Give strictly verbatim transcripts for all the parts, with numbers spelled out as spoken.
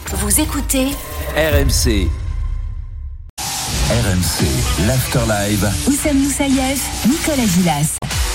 Vous écoutez R M C. R M C, l'Afterlive. Oussem Moussaïef, Nicolas Gilas.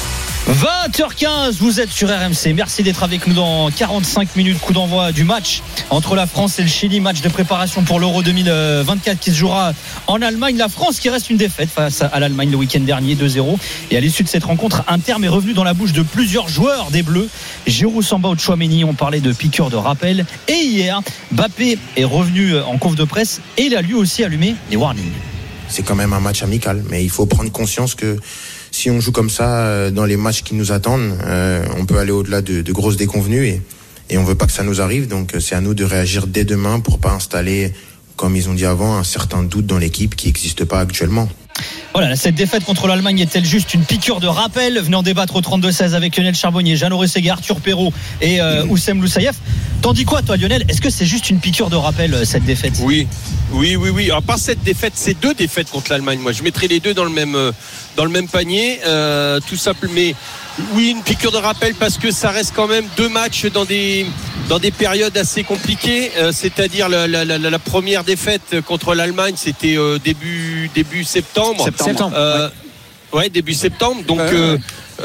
vingt heures quinze, vous êtes sur R M C. Merci d'être avec nous dans quarante-cinq minutes. Coup d'envoi du match entre la France et le Chili. Match de préparation pour l'Euro deux mille vingt-quatre qui se jouera en Allemagne. La France qui reste une défaite face à l'Allemagne le week-end dernier, deux zéro. Et à l'issue de cette rencontre, un terme est revenu dans la bouche de plusieurs joueurs des Bleus. Giroud, Samba ou Tchouaméni ont parlé de piqûre de rappel. Et hier, Mbappé est revenu en conf de presse et il a lui aussi allumé les warnings. C'est quand même un match amical, mais il faut prendre conscience que si on joue comme ça dans les matchs qui nous attendent, euh, on peut aller au-delà de, de grosses déconvenues et, et on veut pas que ça nous arrive. Donc c'est à nous de réagir dès demain pour pas installer, comme ils ont dit avant, un certain doute dans l'équipe qui n'existe pas actuellement. Voilà, cette défaite contre l'Allemagne est-elle juste une piqûre de rappel? Venez en débattre au trente-deux seize avec Lionel Charbonnier, Jeannot Rességuet, Arthur Perrault et euh, Oussem Moussaïef. T'en dis quoi toi Lionel? Est-ce que c'est juste une piqûre de rappel cette défaite? Oui, oui, oui, oui. Alors pas cette défaite, c'est deux défaites contre l'Allemagne. Moi, je mettrais les deux dans le même dans le même panier, euh, tout simplement. Mais oui, une piqûre de rappel parce que ça reste quand même deux matchs dans des dans des périodes assez compliquées. Euh, c'est-à-dire la, la, la, la première défaite contre l'Allemagne, c'était euh, début début septembre. Septembre. Euh, ouais. ouais, début septembre. Donc ouais, euh, ouais.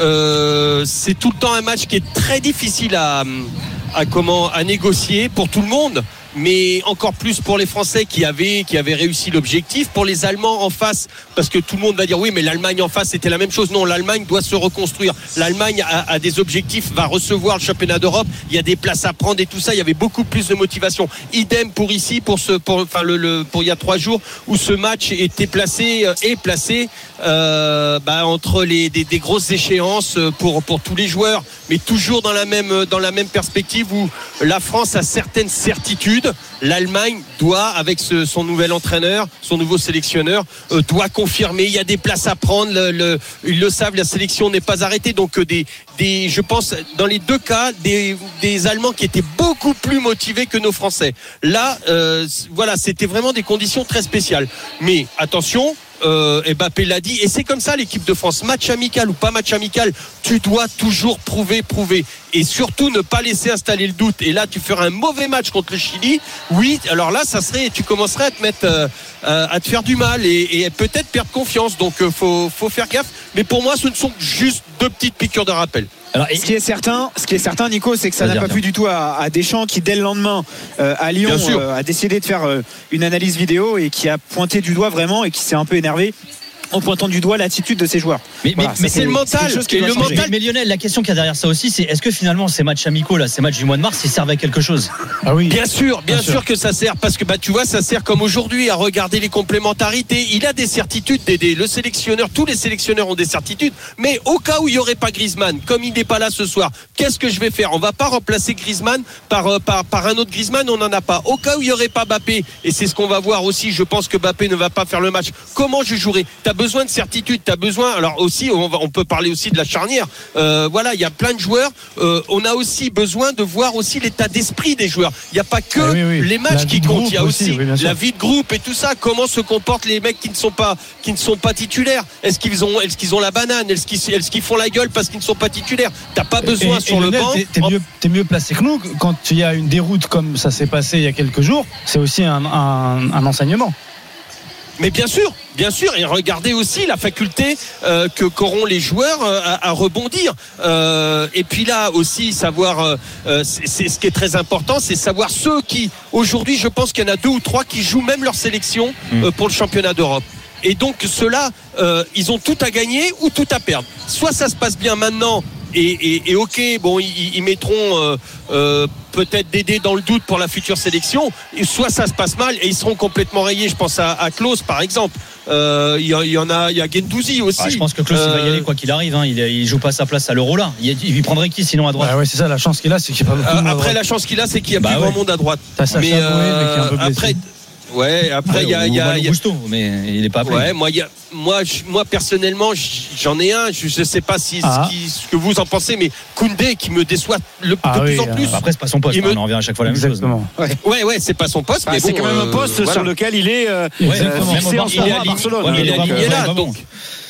Euh, c'est tout le temps un match qui est très difficile à à comment à négocier pour tout le monde. Mais encore plus pour les Français qui avaient, qui avaient réussi l'objectif. Pour les Allemands en face, parce que tout le monde va dire oui, mais l'Allemagne en face c'était la même chose. Non, l'Allemagne doit se reconstruire. L'Allemagne a, a des objectifs, va recevoir le championnat d'Europe. Il y a des places à prendre et tout ça. Il y avait beaucoup plus de motivation. Idem pour ici, pour ce, pour, enfin le, le pour il y a trois jours où ce match était placé et placé euh, bah, entre les des, des grosses échéances pour pour tous les joueurs, mais toujours dans la même dans la même perspective où la France a certaines certitudes. L'Allemagne doit, avec ce, son nouvel entraîneur, son nouveau sélectionneur, euh, doit confirmer. Il y a des places à prendre. Le, le, ils le savent, la sélection n'est pas arrêtée. Donc, euh, des, des, je pense, dans les deux cas, des, des Allemands qui étaient beaucoup plus motivés que nos Français. Là, euh, voilà, c'était vraiment des conditions très spéciales. Mais attention. Euh, Mbappé l'a dit et c'est comme ça l'équipe de France, match amical ou pas match amical, tu dois toujours prouver prouver et surtout ne pas laisser installer le doute. Et là tu feras un mauvais match contre le Chili, oui, alors là ça serait, tu commencerais à te mettre euh, à te faire du mal et, et peut-être perdre confiance. Donc euh, faut, faut faire gaffe, mais pour moi ce ne sont que juste deux petites piqûres de rappel. Alors, ce qui est certain, ce qui est certain, Nico, c'est que ça n'a pas plu du tout à, à Deschamps qui, dès le lendemain, euh, à Lyon, euh, a décidé de faire euh, une analyse vidéo et qui a pointé du doigt vraiment et qui s'est un peu énervé en pointant du doigt l'attitude de ses joueurs. Mais, voilà, mais, mais c'est, c'est le mental. Et le mental. Mais, mais Lionel, la question qu'il y a derrière ça aussi, c'est est-ce que finalement ces matchs amicaux là, ces matchs du mois de mars, ils servent à quelque chose? Ah oui. Bien sûr, bien, bien sûr. sûr que ça sert parce que bah tu vois, ça sert comme aujourd'hui à regarder les complémentarités. Il a des certitudes, des, des, le sélectionneur, tous les sélectionneurs ont des certitudes. Mais au cas où il y aurait pas Griezmann, comme il n'est pas là ce soir, qu'est-ce que je vais faire? On va pas remplacer Griezmann par euh, par par un autre Griezmann, on n'en a pas. Au cas où il y aurait pas Mbappé, et c'est ce qu'on va voir aussi. Je pense que Mbappé ne va pas faire le match. Comment je jouerai? T'as besoin de certitude. Tu as besoin, alors aussi on, va, on peut parler aussi de la charnière, euh, voilà, il y a plein de joueurs, euh, on a aussi besoin de voir aussi l'état d'esprit des joueurs. Il n'y a pas que ah oui, oui. les matchs qui comptent, il y a aussi, aussi oui, la vie de groupe et tout ça, comment se comportent les mecs qui ne sont pas qui ne sont pas titulaires. Est-ce qu'ils ont est-ce qu'ils ont la banane, est-ce qu'ils, est-ce qu'ils font la gueule parce qu'ils ne sont pas titulaires? T'as pas besoin et, sur et le Lionel, banc. T'es, t'es, mieux, t'es mieux placé que nous quand il y a une déroute comme ça s'est passé il y a quelques jours. C'est aussi un, un, un enseignement. Mais bien sûr, bien sûr, et regardez aussi la faculté euh, que qu'auront les joueurs euh, à, à rebondir. Euh, et puis là aussi, savoir, euh, c'est, c'est ce qui est très important, c'est savoir ceux qui, aujourd'hui, je pense qu'il y en a deux ou trois qui jouent même leur sélection euh, pour le championnat d'Europe. Et donc ceux-là, euh, ils ont tout à gagner ou tout à perdre. Soit ça se passe bien maintenant. Et, et, et ok, bon, ils, ils mettront euh, euh, peut-être Dédé dans le doute pour la future sélection. Et soit ça se passe mal et ils seront complètement rayés. Je pense à, à Klose par exemple. Il euh, y, y en a, il y a Guendouzi aussi. Ah, je pense que Klose euh... il va y aller quoi qu'il arrive. Hein. Il, il joue pas sa place à l'Euro là. Il, il prendrait qui sinon à droite? Bah ouais, c'est ça. La chance qu'il a, c'est qu'il n'y a pas beaucoup de monde. Après, la chance qu'il a, c'est qu'il y a bah plus ouais. grand monde à droite. T'as Sacha mais, euh, mais qui est un peu blessé. Après, ouais, après il y a, il y a, y a... Gusto, mais il est pas appelé. Ouais, moi, y a, moi, moi personnellement, j'en ai un. Je ne sais pas si ah. ce, qui, ce que vous en pensez, mais Koundé qui me déçoit le, ah de oui, plus en plus. Bah après, c'est pas son poste. Me... On en revient à chaque fois la même Exactement. chose. Ouais, ouais, ouais c'est pas son poste, bah, mais c'est bon, quand même un poste euh, sur voilà. lequel il est euh, ouais, euh, fixé en ce moment à Barcelone. Il est aligné là, donc.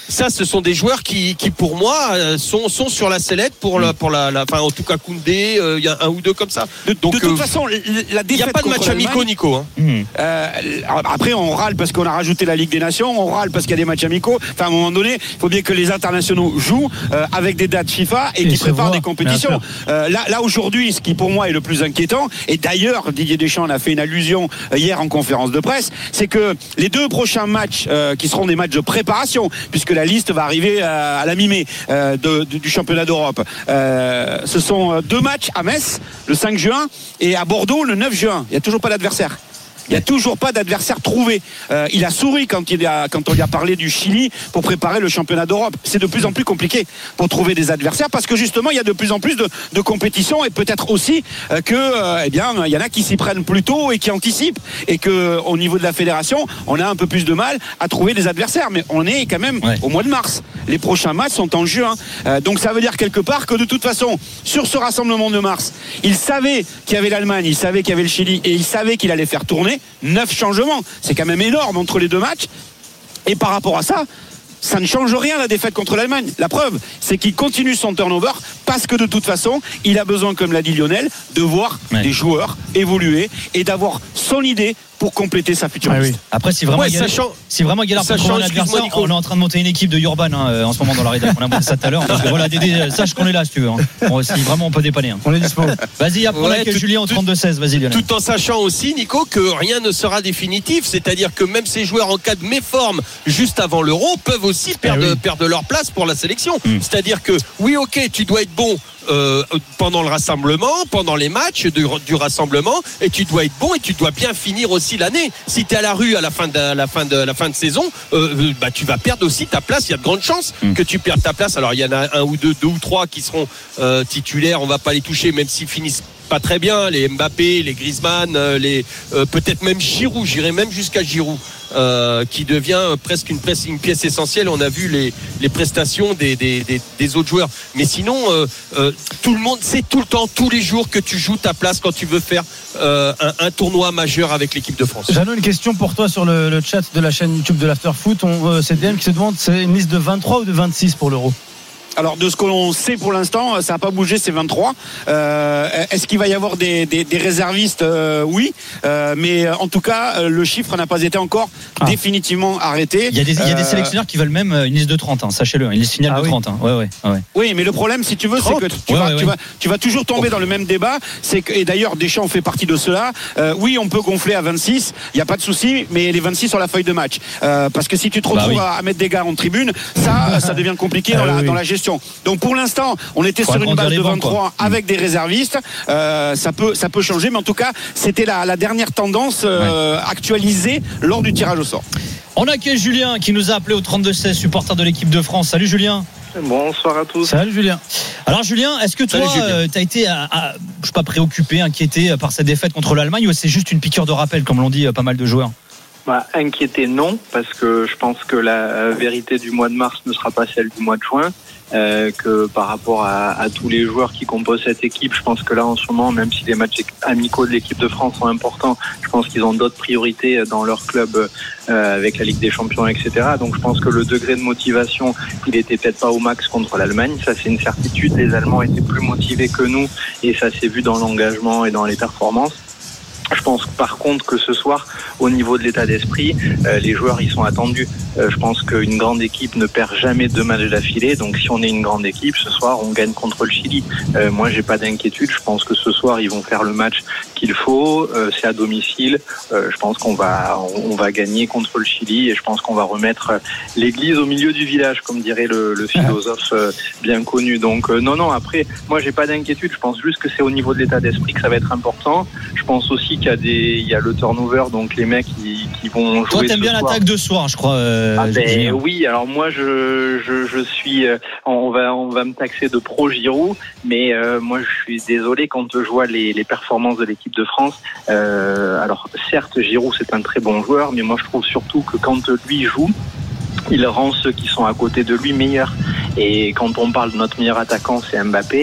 Ça, ce sont des joueurs qui, qui pour moi, sont, sont sur la sellette pour la, pour la, la enfin, en tout cas Koundé, il euh, y a un ou deux comme ça. De, Donc, de toute euh, façon, la défaite. Il n'y a pas de match amicaux, Nico. Hein. Mmh. Euh, après, on râle parce qu'on a rajouté la Ligue des Nations, on râle parce qu'il y a des matchs amicaux. Enfin, à un moment donné, il faut bien que les internationaux jouent euh, avec des dates FIFA et, et qui préparent voit, des compétitions. Euh, là, là aujourd'hui, ce qui pour moi est le plus inquiétant, et d'ailleurs Didier Deschamps en a fait une allusion hier en conférence de presse, c'est que les deux prochains matchs euh, qui seront des matchs de préparation, puisque la liste va arriver à, à la mi-mai euh, de, de, du championnat d'Europe. Euh, ce sont deux matchs à Metz le cinq juin et à Bordeaux le neuf juin. Il n'y a toujours pas d'adversaire. Il n'y a toujours pas d'adversaire trouvé. Euh, il a souri quand, il a, quand on lui a parlé du Chili pour préparer le championnat d'Europe. C'est de plus en plus compliqué pour trouver des adversaires parce que justement il y a de plus en plus de, de compétitions et peut-être aussi euh, que euh, eh bien il y en a qui s'y prennent plus tôt et qui anticipent et que au niveau de la fédération on a un peu plus de mal à trouver des adversaires. Mais on est quand même ouais. au mois de mars. Les prochains matchs sont en juin. Euh, donc ça veut dire quelque part que de toute façon sur ce rassemblement de mars, il savait qu'il y avait l'Allemagne, il savait qu'il y avait le Chili et il savait qu'il allait faire tourner. Neuf changements, c'est quand même énorme entre les deux matchs. Et par rapport à ça, ça ne change rien la défaite contre l'Allemagne. La preuve, c'est qu'il continue son turnover parce que de toute façon, il a besoin, comme l'a dit Lionel, de voir ouais. des joueurs évoluer et d'avoir son idée pour compléter sa future ah liste. Oui. Après, si vraiment, ouais, Galard, sachant, si vraiment Galard peut trouver un adversaire, on est en train de monter une équipe de Urban hein, en ce moment dans la rédaction. On a monté ça tout à l'heure. Donc, voilà, Dédé, sache qu'on est là si tu veux. Hein. Bon, si vraiment on peut dépanner. Hein. On est dispo. Vas-y, après ouais, Julien au trente-deux seize. Vas-y, Lionel. Tout en sachant aussi, Nico, que rien ne sera définitif. C'est-à-dire que même ces joueurs en cas de méforme juste avant l'Euro peuvent aussi perdre, ah oui. perdre leur place pour la sélection. Mmh. C'est-à-dire que oui, ok, tu dois être bon. Euh, pendant le rassemblement, pendant les matchs du, du rassemblement, et tu dois être bon et tu dois bien finir aussi l'année. Si tu es à la rue à la fin de la fin de la fin de saison, euh, bah tu vas perdre aussi ta place. Il y a de grandes chances mmh. que tu perdes ta place. Alors il y en a un ou deux, deux ou trois qui seront euh, titulaires. On va pas les toucher, même s'ils finissent pas très bien. Les Mbappé, les Griezmann, les euh, peut-être même Giroud. J'irai même jusqu'à Giroud. Euh, qui devient presque une, pièce, une pièce essentielle. On a vu les, les prestations des, des, des, des autres joueurs. Mais sinon, euh, euh, tout le monde sait tout le temps, tous les jours que tu joues ta place quand tu veux faire euh, un, un tournoi majeur avec l'équipe de France. J'avais une question pour toi sur le, le chat de la chaîne YouTube de l'Afterfoot. Euh, c'est D M qui se demande, c'est une liste de vingt-trois ou de vingt-six pour l'Euro? Alors de ce que l'on sait pour l'instant, ça n'a pas bougé, c'est vingt-trois. Euh, est-ce qu'il va y avoir des, des, des réservistes euh, Oui, euh, mais en tout cas, le chiffre n'a pas été encore ah. définitivement arrêté. Il y a des, il y a des sélectionneurs qui veulent même une liste de trente, hein, sachez-le, une liste finale ah, de oui. trente. Hein. Ouais, ouais, ouais. Oui, mais le problème, si tu veux, c'est que tu, ouais, vas, ouais, tu, ouais. Vas, tu vas toujours tomber dans le même débat. C'est que, et d'ailleurs, Deschamps fait partie de cela. Euh, oui, on peut gonfler à vingt-six, il n'y a pas de souci, mais les vingt-six sur la feuille de match. Euh, parce que si tu te retrouves bah, oui. à, à mettre des gars en tribune, ça, ça devient compliqué ah, dans, la, oui. dans la gestion. Donc pour l'instant, on était sur une base de vingt-trois bancs, avec des réservistes. Euh, ça peut, ça peut changer, mais en tout cas, c'était la, la dernière tendance euh, ouais. actualisée lors du tirage au sort. On accueille Julien qui nous a appelé au trente-deux seize, supporter de l'équipe de France. Salut Julien. Bonsoir à tous. Salut Julien. Alors Julien, est-ce que toi, euh, tu as été, à, à, je sais pas, préoccupé, inquiété par cette défaite contre l'Allemagne, ou c'est juste une piqûre de rappel, comme l'ont dit pas mal de joueurs? Bah, inquiété, non, parce que je pense que la vérité du mois de mars ne sera pas celle du mois de juin. Euh, que par rapport à, à tous les joueurs qui composent cette équipe, je pense que là en ce moment, même si les matchs amicaux de l'équipe de France sont importants, je pense qu'ils ont d'autres priorités dans leur club euh, avec la Ligue des Champions, et cetera. Donc je pense que le degré de motivation, il était peut-être pas au max contre l'Allemagne, ça c'est une certitude. Les Allemands étaient plus motivés que nous et ça s'est vu dans l'engagement et dans les performances. Je pense par contre que ce soir, au niveau de l'état d'esprit, euh, les joueurs ils sont attendus. Euh, je pense qu'une grande équipe ne perd jamais deux matchs d'affilée. Donc si on est une grande équipe, ce soir on gagne contre le Chili. Euh, moi j'ai pas d'inquiétude. Je pense que ce soir ils vont faire le match qu'il faut. Euh, c'est à domicile. Euh, je pense qu'on va on va gagner contre le Chili et je pense qu'on va remettre l'église au milieu du village, comme dirait le, le philosophe euh, bien connu. Donc euh, non non. Après moi j'ai pas d'inquiétude. Je pense juste que c'est au niveau de l'état d'esprit que ça va être important. Je pense aussi qu'il y a des, il y a le turnover, donc les mecs qui, qui vont jouer. Toi, t'aimes bien soir. L'attaque de soir, je crois. Euh, ah ben oui. Alors moi, je, je, je suis. On va, on va me taxer de pro Giroud, mais euh, moi, je suis désolé quand je vois les, les performances de l'équipe de France. Euh, alors certes, Giroud c'est un très bon joueur, mais moi je trouve surtout que quand lui joue, il rend ceux qui sont à côté de lui meilleurs. Et quand on parle de notre meilleur attaquant, c'est Mbappé.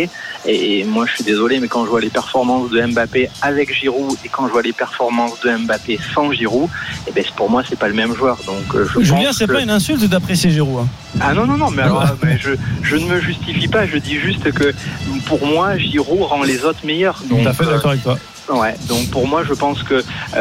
Et, et moi, je suis désolé, mais quand je vois les performances de Mbappé avec Giroud et quand je vois les performances de Mbappé sans Giroud, eh ben, pour moi, c'est pas le même joueur. Donc, je Julien, pense c'est que... pas une insulte d'apprécier Giroud. Hein. Ah non, non, non, mais alors, mais je, je ne me justifie pas, je dis juste que pour moi, Giroud rend les autres meilleurs. Donc, tout à fait d'accord avec toi. Ouais, donc pour moi, je pense que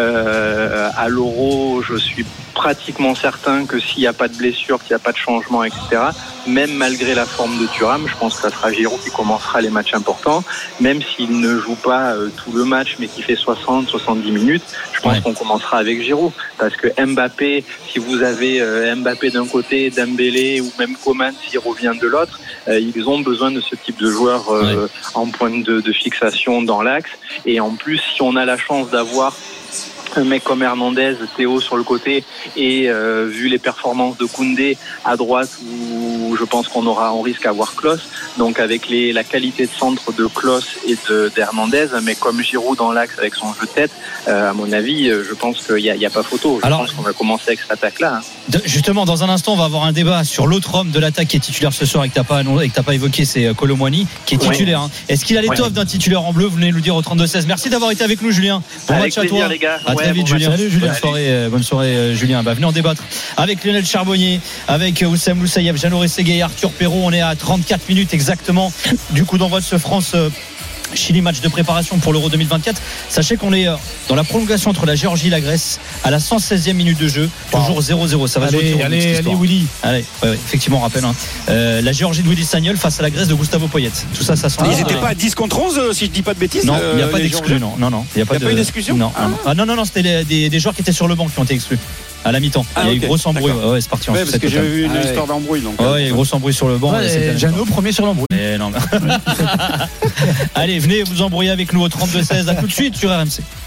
euh, à l'Euro, je suis pratiquement certain que s'il n'y a pas de blessure, qu'il n'y a pas de changement, et cetera, même malgré la forme de Thuram, je pense que ça sera Giroud qui commencera les matchs importants, même s'il ne joue pas euh, tout le match, mais qui fait soixante à soixante-dix minutes, je pense ouais. qu'on commencera avec Giroud, parce que Mbappé, si vous avez euh, Mbappé d'un côté, Dembélé ou même Coman s'il revient de l'autre, euh, ils ont besoin de ce type de joueurs euh, ouais. en point de, de fixation dans l'axe, et en plus, si on a la chance d'avoir un mec comme Hernandez, Théo sur le côté et euh, vu les performances de Koundé à droite où je pense qu'on aura on risque à avoir Klose, donc avec les, la qualité de centre de Klose et de, d'Hernandez, mais comme Giroud dans l'axe avec son jeu de tête, euh, à mon avis je pense qu'il n'y a, y a pas photo. Je Alors, pense qu'on va commencer avec cette attaque là hein. Justement dans un instant on va avoir un débat sur l'autre homme de l'attaque qui est titulaire ce soir et que tu n'as pas, pas évoqué, c'est Kolo Muani qui est titulaire ouais. hein. Est-ce qu'il a l'étoffe ouais. d'un titulaire en bleu? Vous venez nous le dire au trente-deux seize. Merci d'avoir été avec nous Julien. Bon avec match plaisir, à toi les gars. À très ouais, vite bon Julien. Salut Julien. Bonne soirée, euh, bonne soirée euh, Julien. Bah, venez en débattre avec Lionel Charbonnier, avec euh, Oussem Loussaïev, Jeannot Rességuier et Arthur Perrault. On est à trente-quatre minutes exactement du coup d'envoi de ce France euh, Chili, match de préparation pour l'Euro deux mille vingt-quatre. Sachez qu'on est dans la prolongation entre la Géorgie et la Grèce à la cent seizième minute de jeu, toujours zéro zéro. Ça va allez, jouer allez, allez Willy. Allez, ouais, ouais, effectivement, on rappelle hein. euh, la Géorgie de Willy Sagnol face à la Grèce de Gustavo Poyet. Tout ça, ça sent. Ils n'étaient pas à dix contre onze, si je dis pas de bêtises. Non, il n'y a euh, pas d'exclus. Non, non, non. Il n'y a pas, de... pas eu d'exclusion. Non, ah. non, ah, non, non, non, c'était les, des, des joueurs qui étaient sur le banc qui ont été exclus. À la mi-temps, ah, il y a okay. eu grosse embrouille. Ouais, ouais, c'est parti en ouais, parce que j'ai vu une ah, histoire ouais. d'embrouille. Donc, ouais, il y a eu grosse embrouille sur le banc. Ouais, Jeannot premier sur l'embrouille. Mais non, mais... Allez, venez vous embrouiller avec nous au trente-deux seize. À tout de suite sur R M C.